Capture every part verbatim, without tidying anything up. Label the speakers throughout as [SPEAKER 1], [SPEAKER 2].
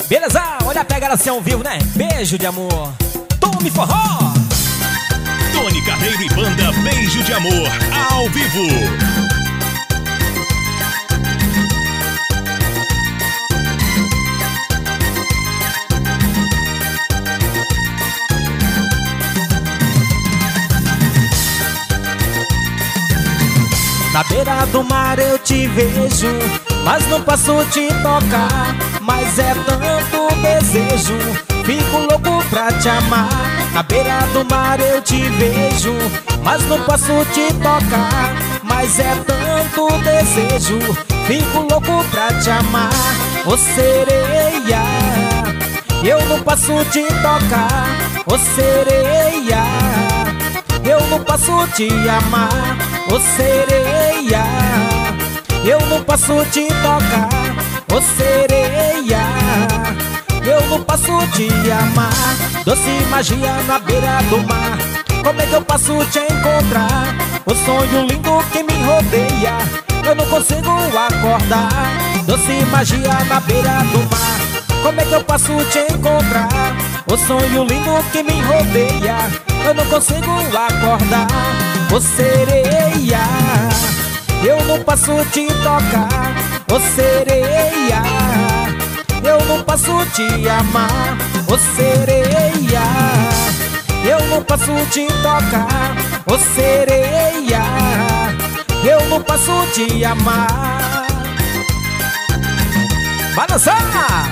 [SPEAKER 1] Beleza? Olha a pegada assim ao vivo, né? Beijo de amor. Tome forró.
[SPEAKER 2] Tony Carreiro e banda Beijo de Amor, ao vivo.
[SPEAKER 1] Na beira do mar eu te vejo, mas não posso te tocar. Mas é tanto desejo, fico louco pra te amar. Na beira do mar eu te vejo, mas não posso te tocar. Mas é tanto desejo, fico louco pra te amar. Ô sereia, eu não posso te tocar. Ô sereia, eu não posso te amar. Ô sereia, eu não posso te tocar. Ô sereia, eu não posso te amar. Doce magia na beira do mar, como é que eu posso te encontrar? O sonho lindo que me rodeia, eu não consigo acordar. Doce magia na beira do mar, como é que eu posso te encontrar? O sonho lindo que me rodeia, eu não consigo acordar. Ô sereia, eu não posso te tocar. Ô sereia, eu não posso te amar. Ô sereia, eu não posso te tocar. Ô sereia, eu não posso te amar. Vai dançar!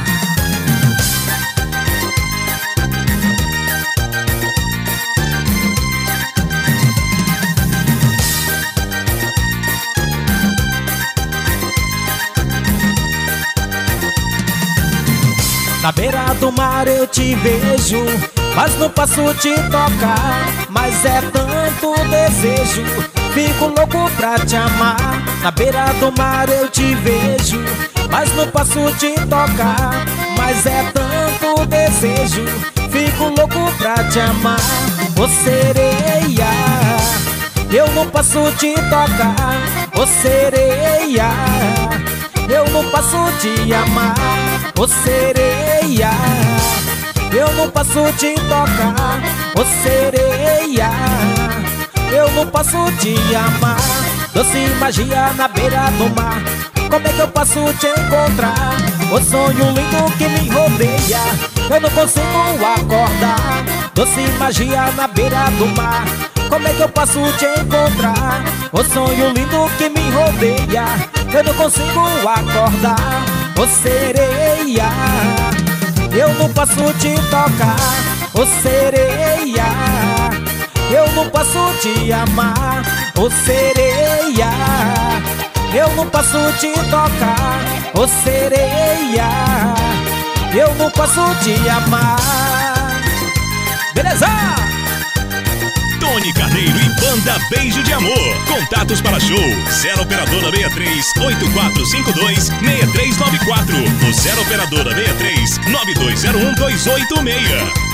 [SPEAKER 1] Na beira do mar eu te vejo, mas não posso te tocar. Mas é tanto desejo, fico louco pra te amar. Na beira do mar eu te vejo, mas não posso te tocar. Mas é tanto desejo, fico louco pra te amar. Ô sereia, eu não posso te tocar. Ô sereia, eu não posso te amar. Ô sereia, eu não posso te tocar. Ô sereia, eu não posso te amar. Doce magia na beira do mar, como é que eu posso te encontrar? O sonho lindo que me rodeia, eu não consigo acordar. Doce magia na beira do mar, como é que eu posso te encontrar? O sonho lindo que me rodeia, eu não consigo acordar. Ô sereia, eu não posso te tocar. Ô sereia, eu não posso te amar. Ô sereia, eu não posso te tocar. Ô sereia, eu não posso te amar. Beleza?
[SPEAKER 2] Tony Carreiro e banda Beijo de Amor. Contatos para show zero operadora sessenta e três, oito quatro cinco dois, seis três nove quatro ou zero operadora sessenta e três, nove dois zero um, dois oito seis.